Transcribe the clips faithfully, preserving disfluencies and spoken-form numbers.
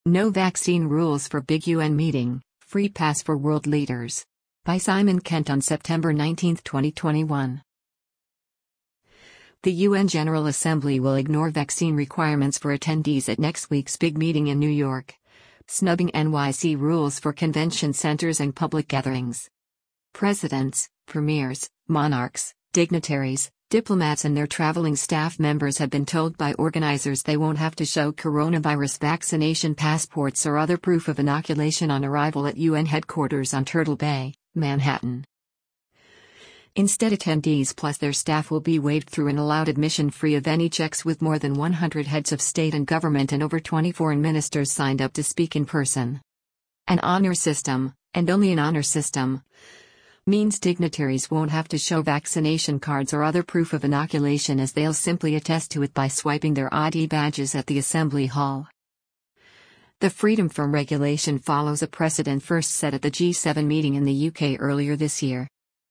No vaccine rules for big U N meeting, free pass for world leaders. By Simon Kent on September nineteenth, twenty twenty-one. The U N General Assembly will ignore vaccine requirements for attendees at next week's big meeting in New York, snubbing N Y C rules for convention centers and public gatherings. Presidents, premiers, monarchs, dignitaries, diplomats and their traveling staff members have been told by organizers they won't have to show coronavirus vaccination passports or other proof of inoculation on arrival at U N headquarters on Turtle Bay, Manhattan. Instead, attendees plus their staff will be waved through and allowed admission free of any checks, with more than one hundred heads of state and government and over twenty foreign ministers signed up to speak in person. An honor system, and only an honor system, means dignitaries won't have to show vaccination cards or other proof of inoculation, as they'll simply attest to it by swiping their I D badges at the Assembly Hall. The freedom from regulation follows a precedent first set at the G seven meeting in the U K earlier this year.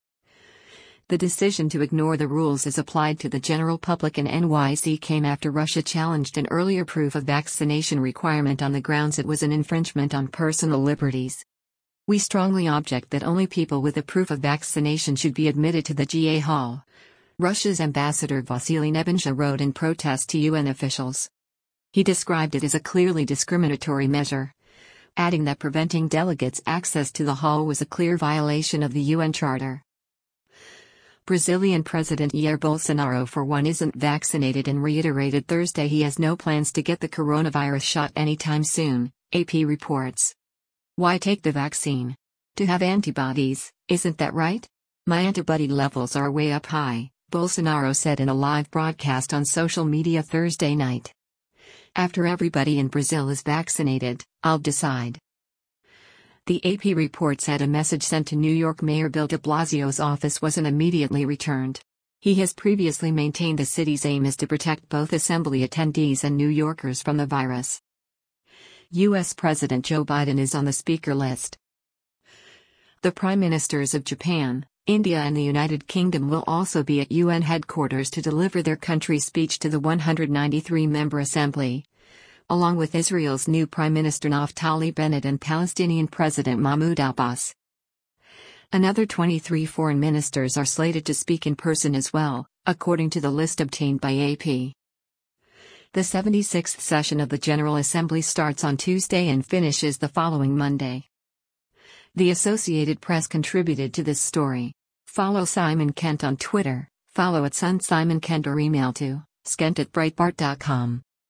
The decision to ignore the rules as applied to the general public in N Y C came after Russia challenged an earlier proof of vaccination requirement on the grounds it was an infringement on personal liberties. We strongly object that only people with a proof of vaccination should be admitted to the G A Hall, Russia's ambassador Vasily Nebenzia wrote in protest to U N officials. He described it as a clearly discriminatory measure, adding that preventing delegates access to the hall was a clear violation of the U N Charter. Brazilian President Jair Bolsonaro, for one, isn't vaccinated and reiterated Thursday he has no plans to get the coronavirus shot anytime soon, A P reports. Why take the vaccine? To have antibodies, isn't that right? My antibody levels are way up high, Bolsonaro said in a live broadcast on social media Thursday night. After everybody in Brazil is vaccinated, I'll decide. The A P report said a message sent to New York Mayor Bill de Blasio's office wasn't immediately returned. He has previously maintained the city's aim is to protect both assembly attendees and New Yorkers from the virus. U S President Joe Biden is on the speaker list. The prime ministers of Japan, India and the United Kingdom will also be at U N headquarters to deliver their country's speech to the one hundred ninety-three member assembly, along with Israel's new Prime Minister Naftali Bennett and Palestinian President Mahmoud Abbas. Another twenty-three foreign ministers are slated to speak in person as well, according to the list obtained by A P. The seventy-sixth session of the General Assembly starts on Tuesday and finishes the following Monday. The Associated Press contributed to this story. Follow Simon Kent on Twitter, follow at Sun Simon Kent or email to skent at breitbart dot com.